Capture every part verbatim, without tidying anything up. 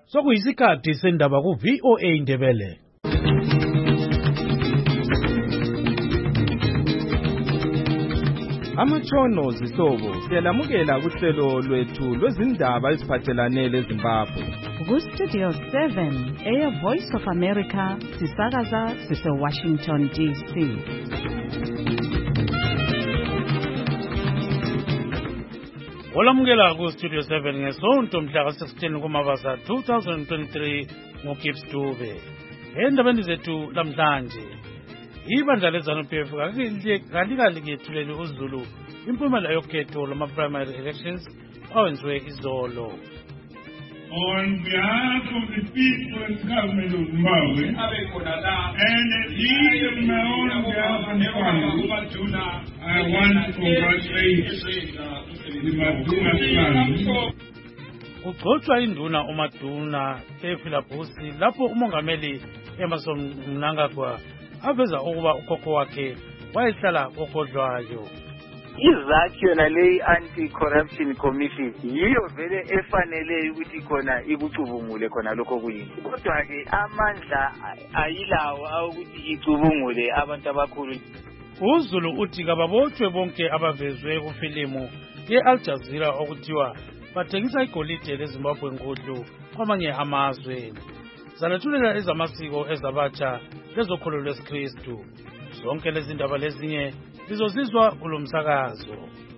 Sokuyisikhathi sendaba ku V O A Ndebele. Amatshono zihlobo siyalamukela kuhlelo lwethu lwezindaba eziphathelane leZimbabwe. Ku Studio seven, Air Voice of America, sisakaza sise Washington D C. Olamukela ku Studio seven ngesonto mhla ka sixteen kuMabasa two thousand twenty-three ngoGibbs Dube. Endabeni zethu lamhlanje ibandla leZANU-P F kalikali kethulele uZulu impumela yokhetho lama primary elections awenziwe izolo. On behalf of the people and government of Zimbabwe, and even my own behalf and family, I want to congratulate the Maduna clan. Ugcotshwa induna uMaduna ePhilabhusi lapho umongameli Emmerson Mnangagwa aveza ukuba ukhokho wakhe wayehlala kokodlwayo. Izakhi yona le anti-corruption commission yiyo vele efanele ukuthi khona ikucubungule khona lokho kuyini. Kodwa ke amandla ayilawo ukuthi icubungule abantu abakhulu. uZulu uthi kababothwe bonke abavezwe kufilimu ye-Al Jazeera okuthiwa bathengisa igolide leZimbabwe nkudlu kwamanye amazwe. Zalethulela ezamasiko ezabatsha lezokholo lwesikristu. Zonke lezi ndaba lezinye lizozizwa kulo msakazo.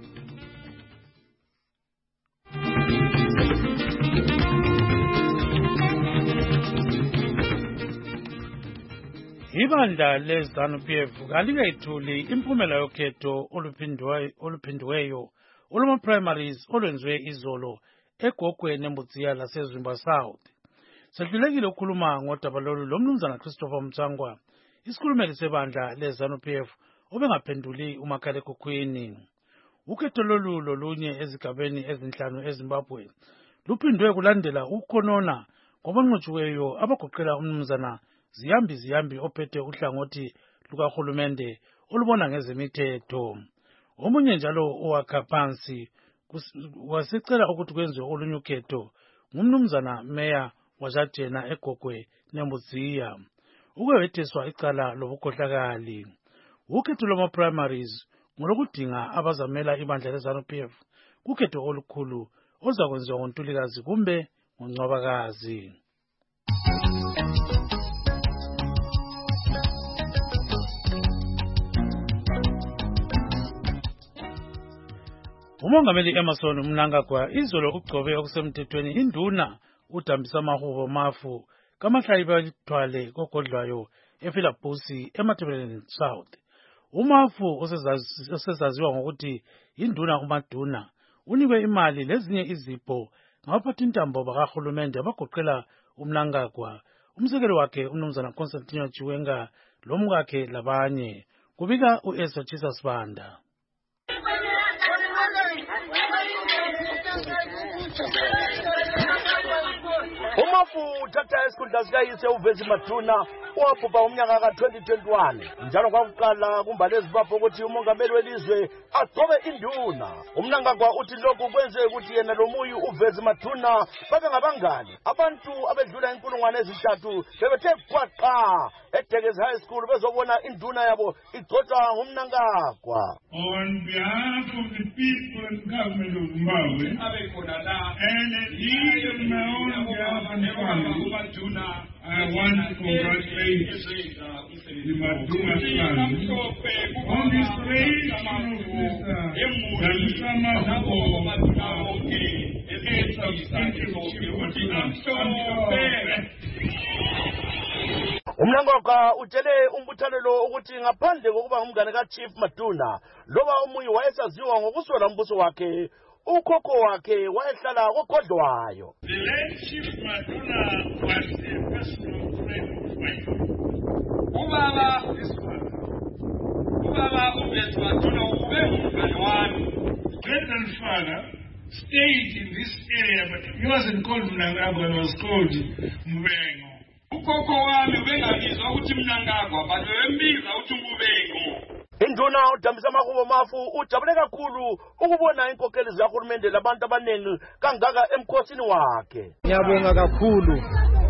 Ibandla leZANU-P F kalikayithuli impumela yokhetho oluphindiweyo oluma primaries olwenziwe izolo eGogwe neMbudziya laseZimba South. Sedlulekile ukukhuluma ngodaba lolu lomnumzana Christopher Mtsangwa, isikhulumeli sebandla leZANU-P F obengaphenduli umakhalekhukhwini. Ukhetho lolu lolunye ezigabeni ezinhlanu eZimbabwe luphindwe kulandela ukukhonona kwabanqotshiweyo abagoqela umnumzana Ziyambi Ziyambi ophethe uhlangothi lukahulumende olubona ngezemithetho. Omunye njalo owakha phansi wasicela ukuthi kwenziwe olunye ukhetho ngumnumzana Meya wajajena eGogwe neMbudziya ukwetheswa icala lobukhohlakali. Ukhetho lwama primaries ngolokudinga abazamela ibandla leZANU-P F kukhetho olukhulu ozakwenziwa ngoNtulikazi kumbe ngoNcwabakazi. Umongameli Emmerson Mnangagwa izolo ugcobe okusemthethweni induna uDambisa Mahubo Mafu kamahlayi balithwale kogodlwayo ePhilabhusi eMatabeleland South. Umafu osezaziwa ngokuthi induna uMaduna unikwe imali lezinye izipho ngabaphathi intambo bakahulumende abagoqela uMnangagwa, umsekeli wakhe umnumzana Constantine Chiwenga lomkakhe labanye. Kubika uEsra Jesus Banda. Umafu uthatha isikhundla sikayise uVezi Maduna owabhubha umnyaka ka twenty twenty-one. Njalo kwakuqala kumbali eZimbabwe ukuthi umongameli welizwe agcobe induna. UMnangagwa uthi lokhu kwenze ukuthi yena lomuyi uVezi Maduna babe ngabangani. Abantu abedlula inkulungwane ezintathu bebethe kwaqa eDegezi High School bezobona induna yabo igcotshwa nguMnangagwa. On behalf of the people and government of Zimbabwe, and even my own behalf and family, I want to congratulate the Maduna clan on this great uMnangagwa utshele umbuthanelo ukuthi ngaphandle kokuba ngumngane kaChief Maduna loba omunye wayesaziwa ngokuswela umbuso wakhe, ukhokho wakhe wayehlala kogodlwayo. The late Chief Maduna was a personal friend of mine. Ubaba this one. Ubaba uVezi Maduna ube umngane wami. Great grandfather stayed in this area, but he wasn't called Mnangagwa, he was called Mbengo. Ukhokho wami ubengabizwa ukuthi Mnangagwa, but bembiza ukuthi Mbengo. Induna uDambisa Makubo Mafu ujabule kakhulu ukubona inkokheli zikahulumende labantu abaningi kangaka emkhosini wakhe. Ngiyabonga kakhulu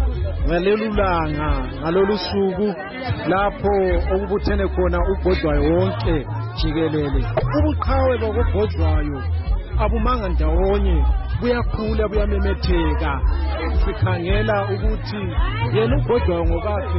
ngalolu langa ngalolu suku lapho okubuthene khona uGodwayo wonke jikelele. Ubuqhawe bokuGodwayo abumanga ndawonye buyakhula buyamemetheka. Sikhangela ukuthi yena uGodwayo ngokakhe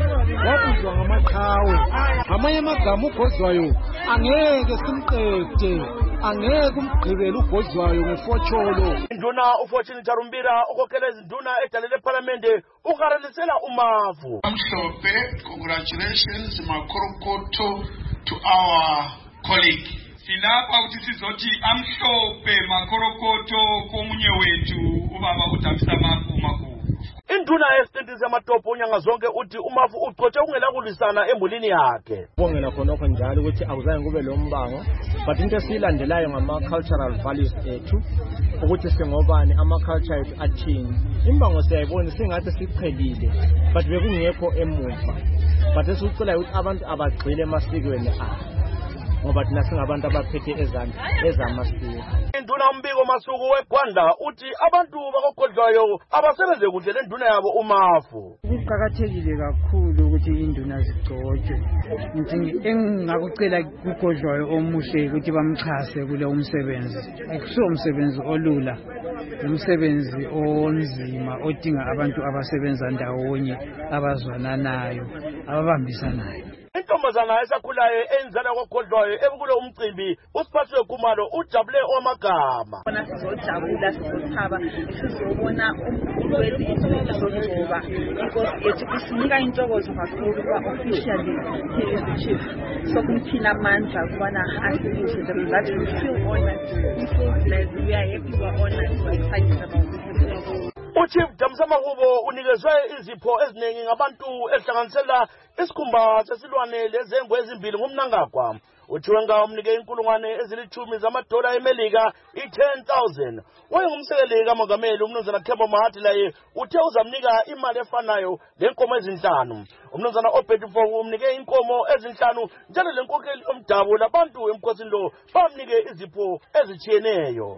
wabuzwa ngamaqhawe. Amanye amagama uGodwayo angeke simqede, angeke umgqibele uGodwayo ngefotsholo. Induna uFortune Tarumbira ukhokhela izinduna edalele eParliamente ukaralisela uMafu. Amhlophe, congratulations Makorokoto to our colleague. Silapha ukuthi sizothi amhlophe Makorokoto komunye wethu ubaba uDambisa Makubo. Induna esitindisa amatopo unyanga zonke uthi uMafu uqotshe ungela kulisana embulini yakhe. Bongela khonokho njalo ukuthi awuzaye kube lo mbango, but into esilandelayo ngama cultural values ethu ukuthi singobani ama culture ethu athini. Imbango siyayibona singathi siqhelile but bekungekho emuva. But esicela ukuthi abantu abagxile emasikweni abo ngoba thina singabantu abaphethe ezandla ezamasiko. Induna umbiko Masuku weGwanda uthi abantu bakoGodwayo abasebenze kuhle lenduna yabo uMafu. Kuqakathekile kakhulu ukuthi induna zigcotshwe. Ngithi engakucela kuGodwayo omuhle ukuthi bamchase kule umsebenzi. Akusiwo umsebenzi olula. Umsebenzi onzima odinga abantu abasebenza ndawonye abazwananayo ababambisanayo. Intombazana esakhulayo enzana kwaGodwayo ebukule umcimbi usiphathwe Khumalo ujabule omagama. Bona sizojabula sizothaba sizobona umkhulu wethu sizogcoba inkosi yethu isinika intokozo kakhulu kwa officially he chief sokumthina amandla kubona asibushe that we feel honored, we feel blessed, we are happy, we are honored, we are excited about this. Uchief Dambisa Makubo unikezwe izipho eziningi ngabantu ehlanganisela isikhumba sesilwane lezengwe ezimbili ngumnangagwa. Uthiwenga umnike inkulungwane ezilithumi zamadola eMelika i-ten thousand. Wayengumsekeli kamongameli umnumzana Kembo Mahati laye uthe uzamnika imali efanayo lenkomo ezinhlanu. Umnumzana Obedifo umnike inkomo ezinhlanu njalo lenkokheli omdabu labantu emkhosini lo bamnike izipho ezitshiyeneyo.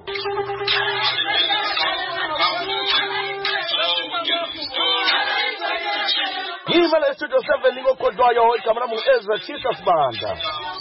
Ivele Studio seven niko Kodwayo igama lami Ezra Chisa Sibanda.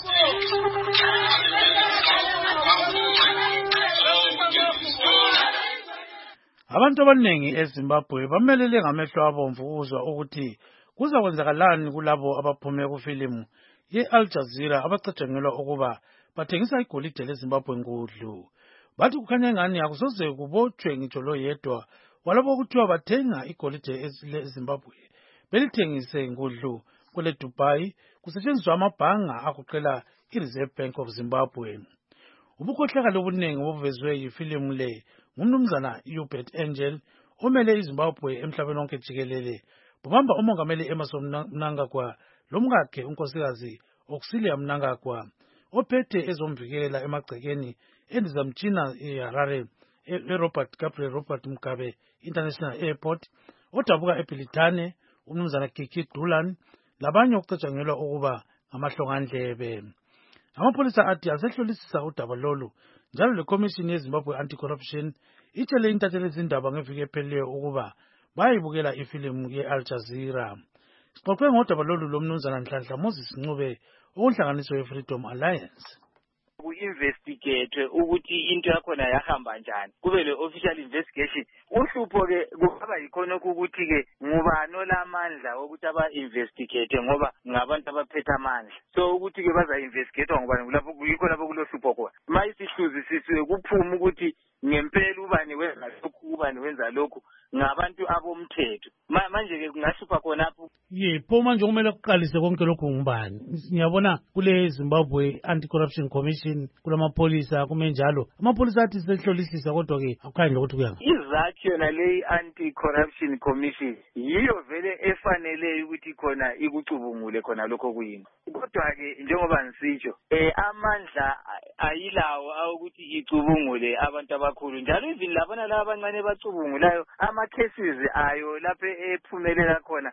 Abantu abaningi eZimbabwe bamelele ngamehlo abomvu ukuzwa ukuthi kuzakwenzakalani kulabo abaphume kufilimu ye-Al Jazeera abacatshangelwa ukuba bathengisa igolide leZimbabwe ngudlu. Bathi kukhanya ngani akusoze kubotshwe ngitsho lo yedwa walabo kuthiwa bathenga igolide leZimbabwe belithengise ngudlu kule Dubai kusetshenziswa amabhanga akuqela i-Reserve Bank of Zimbabwe. Ubukhohlakalo obuningi obuvezwe yifilimu le ngumnumzana Hubert Angel omele iZimbabwe emhlabeni wonke jikelele bubamba umongameli Emmerson Mnangagwa lomkakhe unkosikazi Auxilia Mnangagwa ophethe ezomvikela emagcekeni endizamtshina eHarare eRobert Gabriel Robert Mugabe International Airport odabuka eBrithani umnumzana Kiki Dulan labanye okucatshangelwa ukuba ngamahlongandlebe. Amapolisa athi asehlolisisa udaba lolu njalo leCommission yeZimbabwe Anti-Corruption itshele intatheli izindaba ngeviki ephelileyo ukuba bayibukela ifilimu ye-Al Jazeera. Sixoxe ngodaba lolu lomnumzana Nhlanhla Moses Ncube okunhlanganiso ye-Freedom Alliance. Ku-investigate ukuthi into yakhona yahamba njani kube le official investigation. Uhlupho ke kungaba yikhona ukuthi ke ngubani olamandla ukuthi aba-investigate ngoba ngabantu abaphethe amandla, so ukuthi ke baza-investigate ngubani lapho yikho lapho kulohlupho khona. Ma isihluzi sisiwe kuphume ukuthi ngempela ubani wenza lokhu ubani wenza lokhu ngabantu abomthetho, manje ke kungahlupha khonapho. Yepho manje kumele kuqalise konke lokhu ngubani? Ngiyabona kule Zimbabwe Anti-Corruption Commission kulamapolisa kumenjalo amapolisa athi sehlolisisa kodwa ke akukhange ukuthi kuyanga. Izakhi yona le Anti-Corruption Commission yiyo vele efanele ukuthi khona ikucubungule khona lokho kuyini. Kodwa ke njengoba ngisitsho eh amandla ayilawo ukuthi icubungule abantu abakhulu njalo even labana laba abancane bacubungulayo ama cases ayo lapho ephumelela khona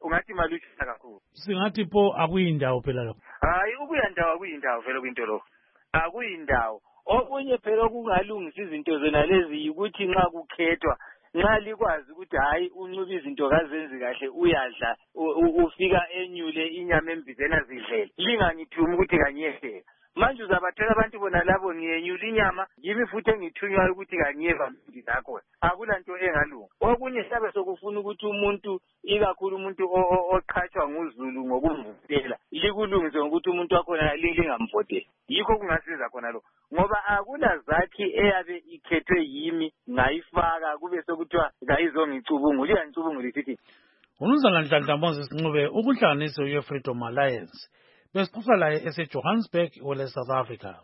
ungathi malutshisa kakhulu. Singathi pho akuyindawo phela lokho. Hayi ukuyandawo akuyindawo vele kwinto lokho. Akuyindawo. Okunye phela kungalungisa izinto zona lezi ukuthi nxa kukhethwa nxa likwazi ukuthi hayi uncuba izinto kazenzi kahle uyadla ufika enyule inyama embizena zidlele lingangithumi ukuthi kanyehlela manje uzabathola abantu bona labo ngiyenyula inyama yimi futhi engithunywayo ukuthi kanyeva mbi zakho akulanto engalunga okunye hlabe sokufuna ukuthi umuntu ikakhulu umuntu oqhatshwa nguZulu ngokumvutela likulungise ukuthi umuntu wakhona lingamvotela yikho kungasiza khona lo ngoba akula zakhi eyabe ikhethwe yimi ngayifaka kube sokuthiwa ngayizongicubungula iyancubungula isithi Unumzana Nhlanhla Moses Ncube ukuhlanganisa uFreedom Alliance besixoxa laye eseJohannesburg ole South Africa.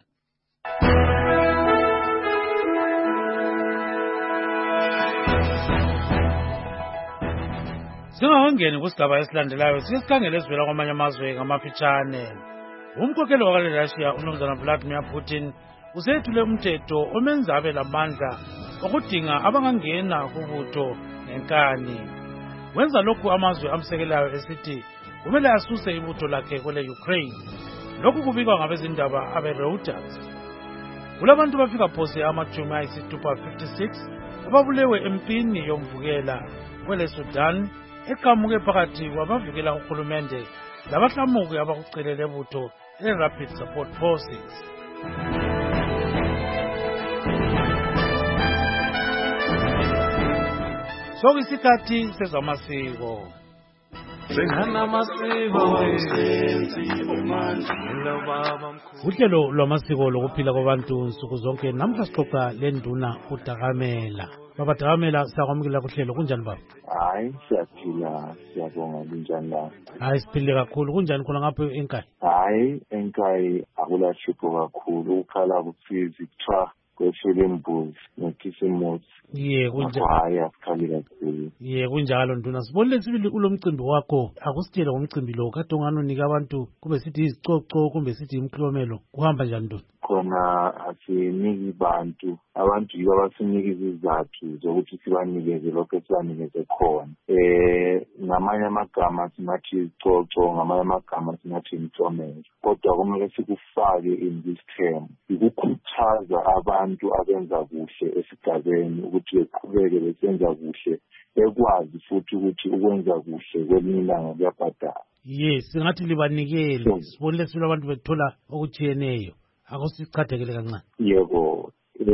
Singakangeni kusigaba esilandelayo sike sikhangele esivela kwamanye amazwe ngamafitshane. Umkhokheli wakwaRussia uNomzana Vladimir Putin usethule umthetho omenza abe lamandla okudinga abangangena kubutho nenkani. Wenza lokhu amazwe amsekelayo esithi kumele asuse ibutho lakhe kwele Ukraine. Lokhu kubikwa ngabezindaba abe Reuters. Kulabantu bafika phose amachumi ayisithupha fifty-six ababulewe empini yomvukela kwele Sudan eqhamuke phakathi kwabavikela uhulumende labahlamuki abakucelele ibutho le-Rapid Support Forces. Sokuyisikhathi sezamasiko. Uhlelo lwamasiko lokuphila kwabantu nsuku zonke namhla sixoxa lenduna uDakamela. Baba Dakamela sakwamukela kuhlelo kunjani baba? Hayi siyaphila siyabonga kunjani la? Hayi siphile kakhulu kunjani khona ngapha eNkayi? Hayi eNkayi akulahlupho kakhulu ukhala kufizi kuthiwa kweshele imbuzi nekhisimusi. Ye kunjalo. Hayi asikhali kakhulu. Ye kunjalo nduna sibonile sibili ulomcimbi wakho akusitshele ngomcimbi lo kade unganonika abantu kube sithi izicoco kumbe sithi imklomelo kuhamba njani nduna? Khona asiniki bantu abantu yibo abasinika izizathu zokuthi sibanikeze lokho esibanikeze khona. Eh ngamanye amagama sinathi izicoco ngamanye amagama sinathi imklomelo. Kodwa kumele sikufake in this term ukukhuthaza abantu abenza kuhle esigabeni ukuthi beqhubeke besenza kuhle bekwazi futhi ukuthi ukwenza kuhle kwelinye ilanga kuyabhadala. Yes singathi libanikele sibonile sibili abantu bethola okutshiyeneyo akusichathekele kancane. Yebo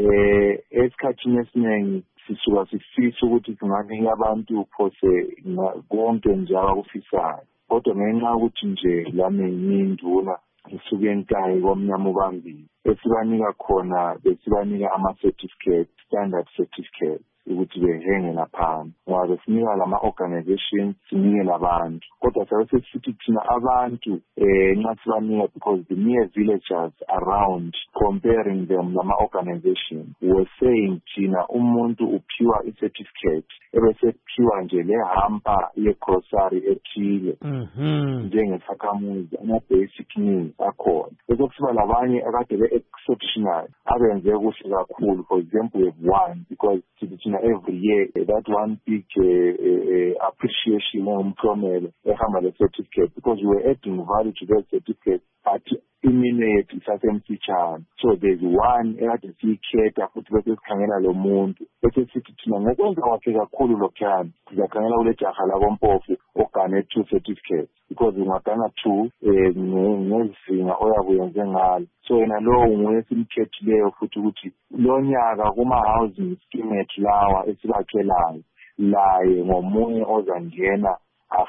eh esikhathini esiningi sisuka sifisa ukuthi singanika abantu phose konke nje abakufisayo kodwa ngenxa ukuthi nje lami nginduna isuke eNkayi komnyama ubambili esibanika khona besibanika ama-certificate standard certificate ukuthi behenge lapha ngoba besinika lama organization sinike labantu kodwa sabe sesithi thina abantu eh nxa sibanika because the near villagers around comparing them lama organization were saying thina umuntu uphiwa i-certificate ebese kuphiwa nje le hamper ye grocery ethile mhm njengesakhamuzi ama basic needs akhona bese kusiba labanye akade be exceptional abenze kuhle kakhulu for example we have one because thina every year uh, that one big uh, uh, appreciation umklomelo ehamba le certificate because we were adding value to that certificate at iminute isasemfitshane so there's one ekade siyikhetha futhi bese sikhangela lo muntu bese sithi thina ngokwenza kwakhe kakhulu lokhuyana sizakhangela kule jaha lakompofu ogane two certificates because ungagana two ngezinga oyabuyenze ngalo so yena lo nguye simkhethileyo futhi ukuthi lo nyaka kuma-housing scheme lawa esibakhelayo laye ngomunye ozangena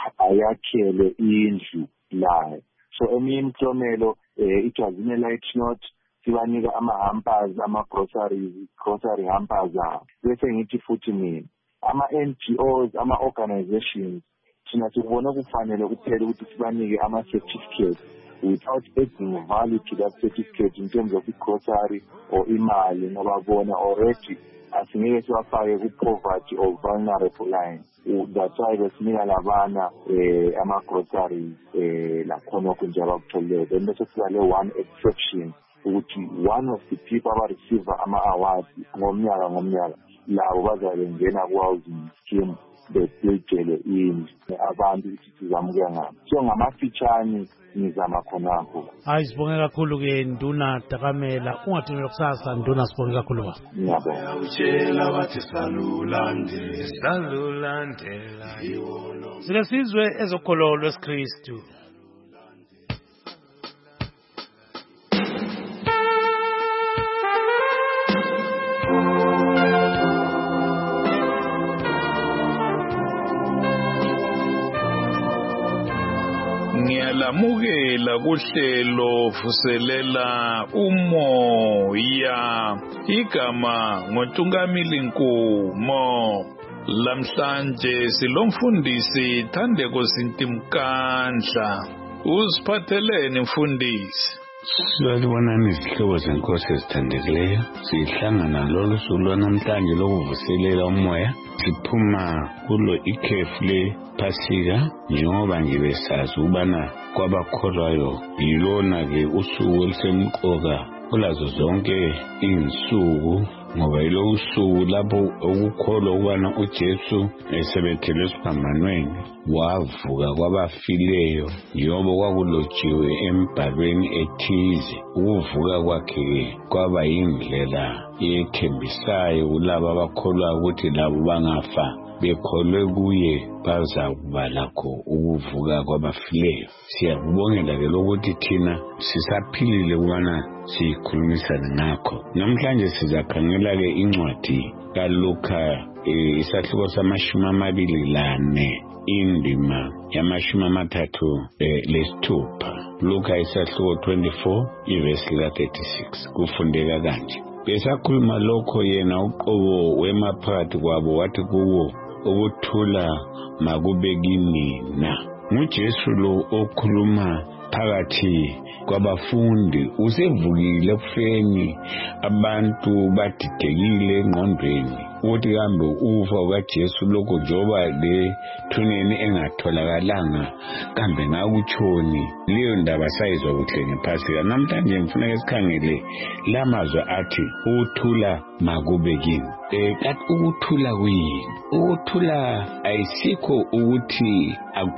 ayakhele indlu laye so eminye imklomelo it was in a light note sibanika ama-hampers ama-groceries grocery hampers abo bese ngithi futhi mina ama-N G Os ama-organizations thina sikubona kufanele kuphela ukuthi sibanike ama-certificates without adding value to that certificate in terms of grocery or imali ngoba bona already asingeke siwafake ku-poverty or vulnerable line that's why besinika labana eh ama-groceries eh lakhonokho nje abakutholile then bese siba le one exception ukuthi one of the people abareceive ama-awards ngomnyaka ngomnyaka labo bazabe ngena ku-housing scheme bebhejele indlu abantu ukuthi sizamukela ngabo. So ngamafitshane ngizama khonapho. Hayi sibonge kakhulu ke Nduna Dakamela, ungathini kusasa Nduna, sibonge kakhulu baba. Ngiyabonga. Utshela bathi salulandela salulandela iwolo. Silesizwe ezokhololo lwesikristu. Ngiyalamukela kuhlelo vuselela umoya, igama ngoNtungamili Nkumo. Lamhlanje silomfundisi Thandeko Sintimkandla. Usiphatheleni mfundisi? Sibonani izihlobo zenkosi ezithandekileyo, sihlangana lolu suku lwanamhlanje lokuvuselela umoya. Siphuma kulo ikhefu lePhasika njengoba nje besazi ukubana kwabakholwayo yilona-ke usuku olusemqoka kulazo zonke insuku, ngoba yilo usuku lapho ukukholwa ukubana uJesu esebethelwe esiphambanweni wavuka kwabafileyo njengoba kwakulotshiwe embhalweni ethize. Ukuvuka kwakhe kwaba yindlela ethembisayo kulabo abakholwa ukuthi labo bangafa bekholwe kuye bazakuba lakho ukuvuka kwabafileyo. Siyakubongela ke lokuthi thina sisaphilile ukubana sikhulumisane ngakho. Namhlanje sizakhangela ke incwadi kaLuka isahluko samashumi amabili lane indima yamashumi amathathu lesithupha. Luka isahluko twenty-four ivesi lika thirty-six kufundeka kanje. Besakhuluma lokho yena uqobo wemaphakathi kwabo wathi kuwo, ukuthula makube kini na. NguJesu lo okhuluma phakathi kwabafundi, usevukile ekufeni, abantu badidekile engqondweni ukuthi kambe ufa ukaJesu lokho njoba le thuneni engatholakalanga kambe ngakutshoni. Leyo ndaba sayizwa kuhle ngePhasika. Namhlanje ngifuna esikhangele lamazwi athi ukuthula makube kini. Eh kathi ukuthula kuyini? Ukuthula ayisikho ukuthi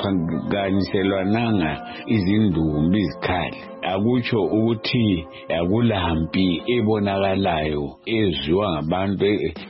akuphakanyiselwananga izindumbi izikhali. Akutsho ukuthi akulampi ebonakalayo ezwiwa ngabantu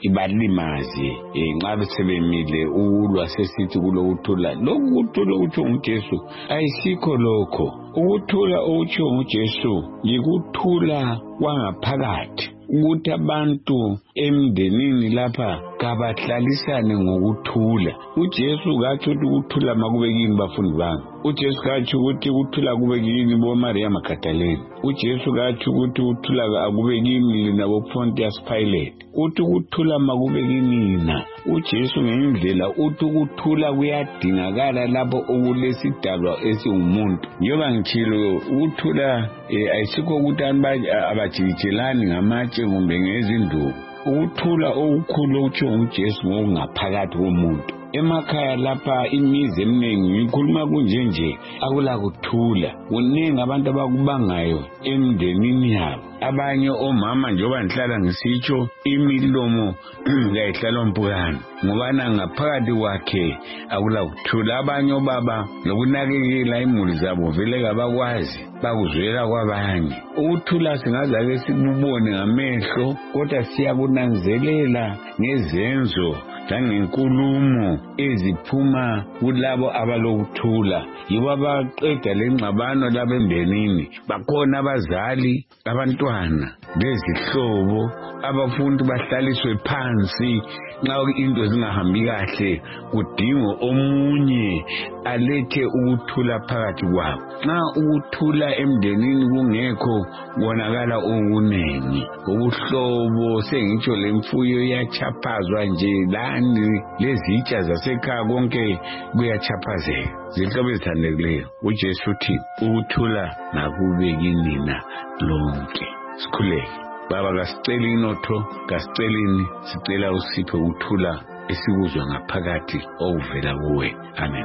ibalimazi nxa sebemile ulwa sesithi kulokuthula. Lokhu kuthula okutsho nguJesu ayisikho lokho. Ukuthula okutsho nguJesu yikuthula kwangaphakathi, ukuthi abantu emndenini lapha kabahlalisane ngokuthula. uJesu kathi ukuthula makube kini bafundi bami. uJesu kathi ukuthi ukuthula kube kini boMaria Magdalene. uJesu kathi ukuthi ukuthula akube kini lina boPontius Pilate. uthi ukuthula makube kinina. uJesu ngendlela uthi ukuthula kuyadingakala lapho okulesidalwa esiwumuntu. Njengoba ngithilo ukuthula ayisikho ukuthi abajikijelani ngamatshe kumbe ngezinduku. Ukuthula okukhulu okutsho nguJesu ngokungaphakathi komuntu. Emakhaya lapha imizi eminingi ngikhuluma kunje nje akula kuthula. Kuningi abantu abakubangayo emndenini yabo. Abanye omama njengoba ngihlala ngisitsho imilomo kayihlala mpukane ngobana ngaphakathi kwakhe akula kuthula. Abanye obaba nokunakekela imuli zabo vele kabakwazi, bakuzwela kwabanye. Ukuthula singazake sikubone ngamehlo kodwa siyakunanzelela ngezenzo langenkulumo eziphuma kulabo abalokuthula. Yibo abaqeda lengxabano labo emndenini. Bakhona abazali, abantwana, bezihlobo, abafundi bahlaliswe phansi nxa into zingahambi kahle, kudingo omunye alethe ukuthula phakathi kwabo. Nxa ukuthula emndenini kungekho kubonakala okunengi. Ubuhlobo sengitsho lemfuyo iyachaphazwa nje, lani lezitsha zasekhaya konke kuyachaphazeka. Zihlobo ezithandekileyo, uJesu uthi ukuthula makube kinina lonke. Sikhuleke. Baba, kasiceli inotho, kasicelini, sicela usiphe ukuthula esikuzwa ngaphakathi okuvela kuwe. Amen.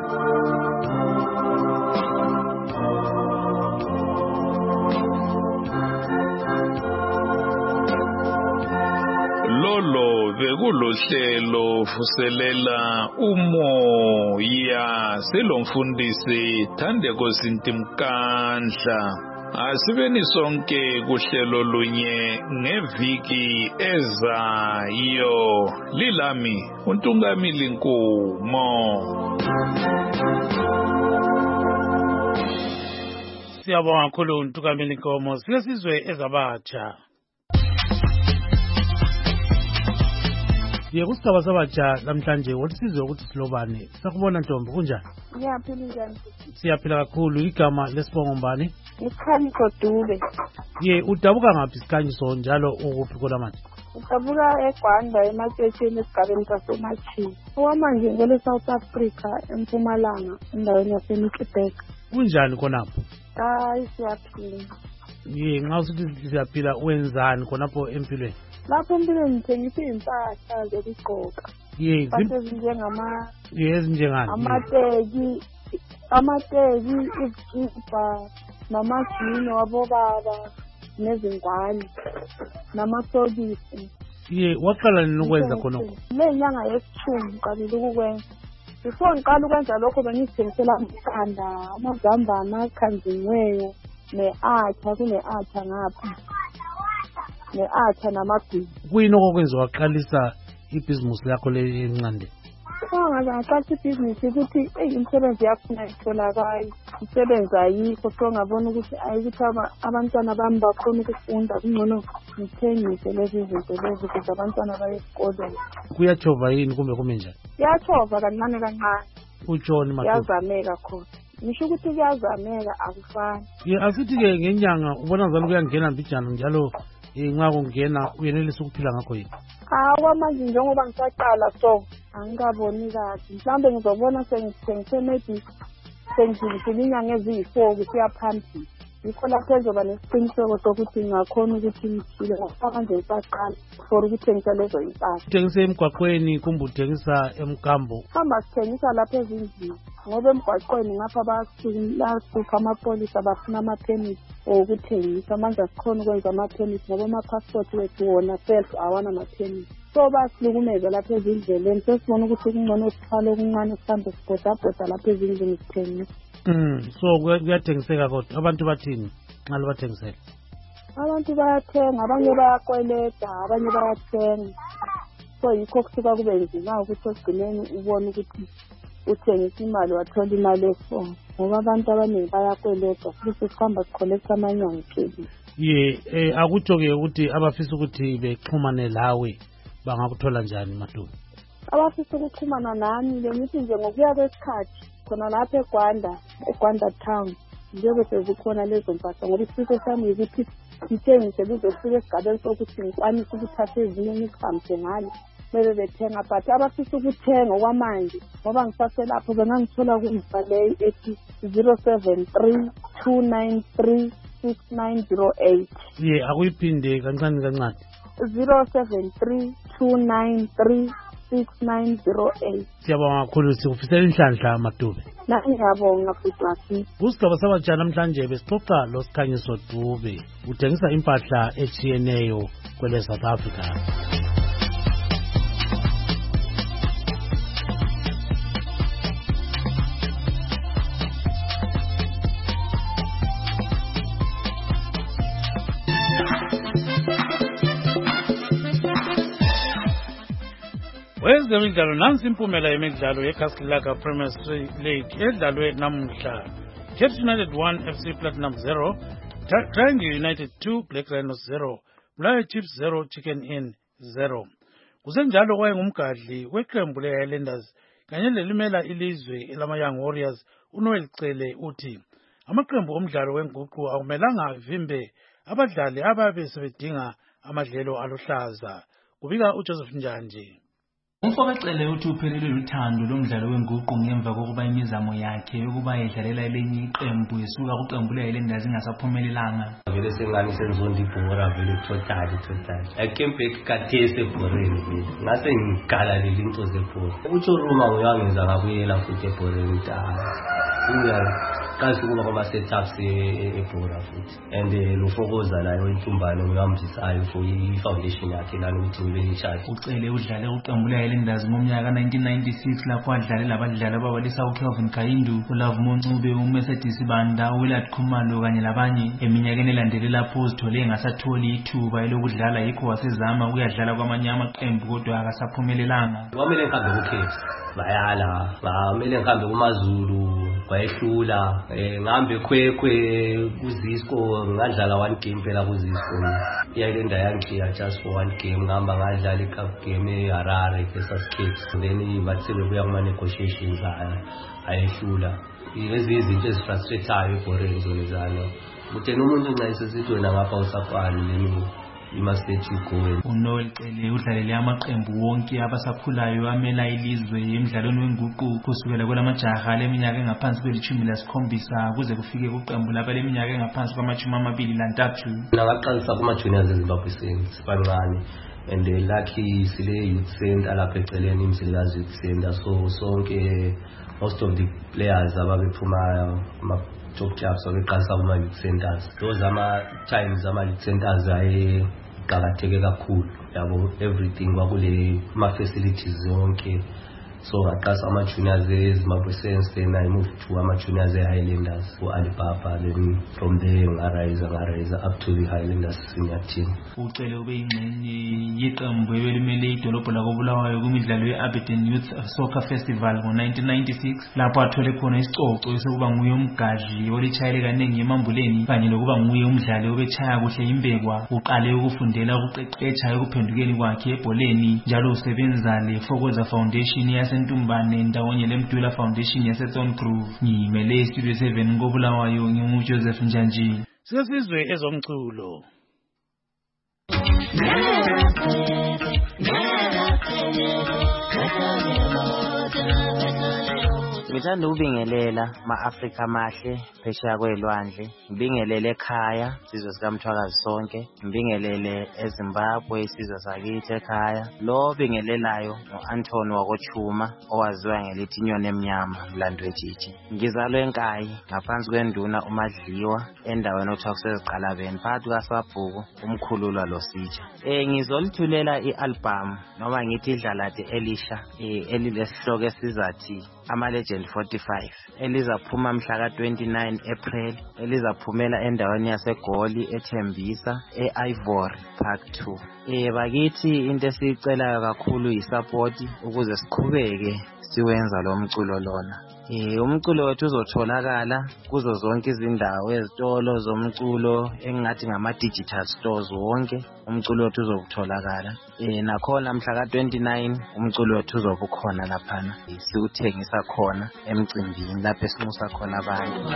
lolo bekulohlelo vuselela umoya selomfundisi Thandeko Sintimkandla. Asibeni sonke kuhlelo lunye ngeviki ezayo. Lilami uNtungamili Nkomo. Siyabonga kakhulu uNtungamili Nkomo. Silesizwe ezabatsha. Ye kusigaba sabatsha namhlanje wothi sizwe ukuthi silobane. Sakubona Ntombi kunjani? Ngiyaphila njani? Siyaphila kakhulu. Igama lesibongo mbani? Ikhanyiso Dube. Ye udabuka ngaphi Sikhanyiso njalo ukuphi kodwa manje? Udabuka eGwanda ematshetheni esigabeni saseMachini. Owamanje ngele South Africa eMpumalanga endaweni yaseMikibek. Kunjani khonapho? Hayi siyaphila. Ye nxa usithi siyaphila wenzani khonapho empilweni? Lapho empilweni ngithengisa impahla zokugqoka. Ye ezinjengama ezinjengani? Amateki, amateki, izikipa, namajini wabobaba, nezingwane, namasokisi. Ye waqala nini ukwenza khonokho? Le nyanga yesithumi ngiqalile ukukwenza. Before ngiqala ukwenza lokho bengithengisela amaqanda, amazambane akhanzinyiweyo, ne-atha, kune-atha ngapha. Ne-atha namabhizi. Kuyini okwenza waqalisa ibhizimusi lakho le encane? Angaze ngaqalisa ibhizinisi ukuthi eyi imisebenzi yakhona itholakala. Imisebenzi ayikho so ngabona ukuthi ayikuthi abantwana bami bakhona ukufunda kungcono ngithengise lezi zinto lezi ukuze abantwana baye esikolweni. Kuyachova yini kumbe kume njani? Kuyachova kancane kancane. Utshoni madoda? Kuyazameka khona. Ngisho ukuthi kuyazameka akufani. Ye asithi-ke ngenyanga ubona ngizalo kuyangena mbijana njalo nxa kungena uyenelisa ukuphila ngakho yini? Ah kwamanje njengoba ngisaqala so angikaboni kahle. Mhlawumbe ngizobona sengithengise maybe sengidlulile inyanga eziyi-four kusiya phambili. Yikho lapho ezoba nesiqiniseko sokuthi ngingakhona ukuthi ngiphile ngoba manje ngisaqala for ukuthengisa lezo impahla. Uthengisa emgwaqweni kumbe uthengisa emkambo? Hamba sithengisa lapha ezindlini ngoba emgwaqweni ngapha bayasukha amapolisa bafuna amaphemiti okuthengisa. Manje asikhona ukwenza amaphemiti ngoba ama-passport wethu wona self awana amaphemiti. So basihlukumeza lapha ezindleleni sesibona ukuthi kungcono sithwale okuncane sihambe sibhodabhoda lapha ezindlini sithengisa. Mm, so kuyathengiseka kodwa abantu bathini nxa libathengisela? Abantu bayathenga, abanye bayakweleta, abanye bayathenga. So yikho kusuka kube nzima ukuthi osigcineni ubone ukuthi uthengisa imali wathola imali efo ngoba abantu abaningi bayakweleta futhi sihamba sikholetha amanyanga phezulu. Ye eh akutsho-ke ukuthi abafisa ukuthi bexhumane lawe bangakuthola njani madoda? Abafisa ukuxhumana nami bengithi nje ngokuya kwesikhathi khona lapha eGwanda, eGwanda town, njengoba sezikhona lezo mpahla ngoba isifiso sami ukuthi ngithengise kuzofika esigabeni sokuthi ngikwanise ukuthatha ezinye ngikuhambise ngalo bebe bethenga. But abafisa ukuthenga kwamanje ngoba ngisaselapho bengangithola kumibhaleyo ethi zero seven three two nine three six nine zero eight. Ye akuyiphinde kancane kancane. zero seven three two nine three six nine zero eight. Siyabonga kakhulu sikufisela inhlanhla Madube. Na ngiyabonga futhi wasi. Kusigaba sabatsha namhlanje besixoxa lo Sikhanyiso Dube. Uthengisa impahla etshiyeneyo kwele South Africa. Wezemidlalo nansi impumela yemidlalo yeCastlelaga Premier League edlalwe namuhla. Cape United one, F C Platinum zero, Triangle United two, Black Rhinos zero, Blair Chiefs zero, Chicken Inn zero. Kusenjalo wayengumgadli weqembu le-Highlanders kanye lelimela ilizwe elama-Young Warriors uNoel Cele uthi amaqembu omdlalo wenguqu akumelanga avimbe abadlali ababe sebedinga amadlelo aluhlaza. Kubika uJoseph Njanje. Umfowecele uthi uphelelwe luthando lomdlalo wenguqu ngemva kokuba imizamo yakhe yokuba edlalela elinye iqembu esuka kuqembu le-Highlanders ingasaphumelelanga. Vele sengani senzondi ibhora vele totally totally. I came back kathese ebhoreni vele. Ngase ngigala leli into zebhora. Utsho Ruma uyangeza ngabuyela futhi ebhoreni ta. Injalo. qala ukuba ngoba setups eBhora futhi and lofokoza layo intumbano ngambisayo for i-foundation yakhe lana ukuthi ngibe in-charge. Ucele udlale uqembu le-Highlanders ngomnyaka nineteen ninety-six lapho adlalela abadlali ababalisa uKelvin Kayindu, uLove Moncube, uMercedes Banda, uWillard Khumalo kanye labanye. Eminyakeni elandele lapho uzithole engasatholi ithuba elokudlala yikho wasezama ukuyadlala kwamanye amaqembu kodwa akasaphumelelanga. Kwamele ngihambe kuKeps bayala, bamele ngihambe kuMaZulu bayehlula, ngihambe Khwekhwe kuZisco ngadlala one game phela kuZisco. Iyayilenda yangiya just for one game ngihamba ngadlala icup game eHarare versus Cape. Then bathi bebuya kuma negotiations ayehlula. Lezi izinto ezifrustratayo eBhoreni zonezana. Uthe nomuntu nxa sithi wena ngapha usafani leni you must let you go. uNoel Cele udlalele amaqembu wonke abasakhulayo amela ilizwe emidlalweni wenguqu kusukela kwelamajaha leminyaka engaphansi kwelishumi lasikhombisa kuze kufike kuqembu laba leminyaka engaphansi kwamashumi amabili lantathu. Ngaqalisa kuma juniors eZimbabwe Saints bancane and uh, lucky sile youth center lapha eceleni imzilazi youth center so sonke most of the players ababephuma ama top jobs abeqalisa kuma youth centers. Those ama times ama youth centers aye qakatheke kakhulu yabo everything kwakule ma facilities zonke. So ngaqasa ama juniors eZimbabwe Saints then I moved to ama juniors eHighlanders for Alibaba, then from there ngarise ngarise up to the Highlanders senior team. Ucele ube ingxenye yeqembu ebelimele idolobho lakoBulawayo kumidlalo yeAberdeen Youth Soccer Festival ngo nineteen ninety-six lapho athole khona isicoco sokuba nguye umgadli olitshayele kaningi emambuleni kanye lokuba nguye umdlali obechaya kuhle imbekwa. Uqale ukufundela ukuqeqetsha ekuphendukeni kwakhe ebholeni njalo usebenza leFokoza Foundation yasentumbane ndawonye leMdula Foundation yaseThorn Grove. Ngimele Studio seven ngoBulawayo nginguJoseph Njanji. Sesizwe ezomculo. Ngithanda ukubingelela ma-Afrika mahle phesheya kwelwandle, ngibingelele ekhaya sizwe sikaMthwakazi sonke, ngibingelele eZimbabwe isizwe sakithi ekhaya. Lo bingelelayo ngo-Anton wakoChuma owaziwa ngelithi inyoni emnyama mlando wejiji. Ngizalwe eNkayi ngaphansi kwenduna uMadliwa endaweni okuthiwa kuseziqalabeni phakathi kaSwabhuku umkhululwa loSitsha. Eh ngizolithulela i-album noma ngithi idlalade elisha elilesihloko esizathi Ama Legend forty-five elizaphuma mhla ka twenty-nine April, elizaphumela endaweni yaseGoli eThembisa eIvory Park two. Eh bakithi into esicelayo kakhulu yisupport ukuze siqhubeke siwenza lo mculo lona. Eh umculo wethu uzotholakala kuzo zonke izindawo ezitolo zomculo engathi ngama digital stores wonke. Umculo wethu uzokutholakala eh nakhona mhla ka twenty-nine umculo wethu uzobukhona laphana siuthengisa khona emcimbini lapho esinxusa khona abantu.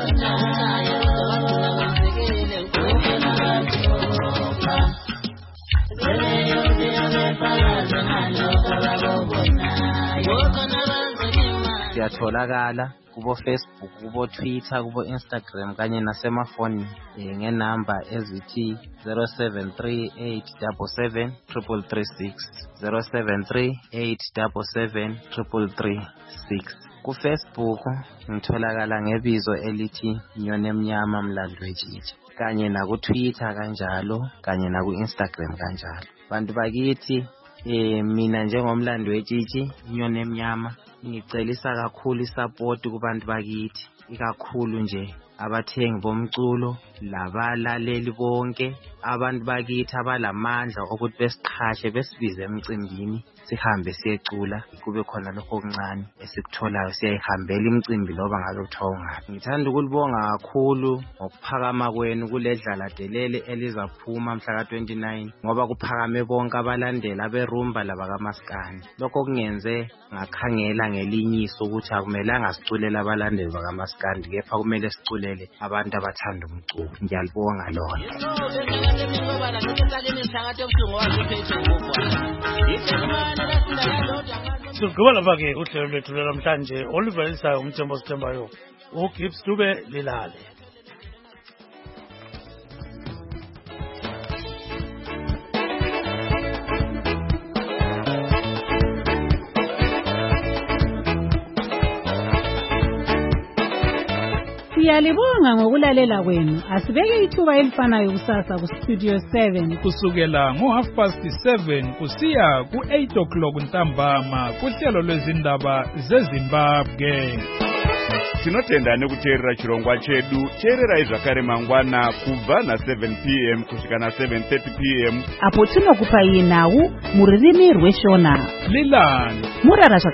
Siyatholakala kubo Facebook, kubo Twitter, kubo Instagram kanye nasemafoni ngenamba ezithi zero seven three eight seven seven three three six zero seven three eight seven seven three three six. Ku Facebook ngitholakala ngebizo elithi Inyoni Emnyama Mlando Wejiji, kanye na ku Twitter kanjalo, kanye na ku Instagram kanjalo. Bantu bakithi eh mina njengomlando wejiji Inyoni Emnyama ngicelisa kakhulu isupport kubantu bakithi, ikakhulu nje abathengi bomculo, labalaleli bonke, abantu bakithi abalamandla ukuthi besiqhashe besibize emcimbini sihambe siyecula, kube khona lokho okuncane esikutholayo siyayihambela imicimbi loba ngabe kuthiwa ngabe. Ngithanda ukulibonga kakhulu ngokuphakama kwenu kuledlala delele elizaphuma mhla ka twenty-nine ngoba kuphakame bonke abalandeli aberumba labakaMaskandi. Lokho kungenze ngakhangela ngelinyiso ukuthi akumelanga siculela abalandeli bakaMaskandi kepha kumele siculele abantu abathanda umculo. Ngiyalibonga lona. Sigqiba lapha-ke uhlelo lwethu lwanamhlanje oluvelisayo umthembo sithembayo uGibbs Dube Lilale. Siyalibonga ngokulalela kwenu. Asibeke ithuba elifanayo kusasa ku Studio seven kusukela ngo half past seven kusiya ku eight o'clock ntambama kuhlelo lwezindaba zeZimbabwe. Tinotenda nekuteerera chirongwa chedu cherera izvakare mangwana kubva na seven p m kusvika na seven thirty p m apo tinokupai nhau muririmi rweshona Lilani murara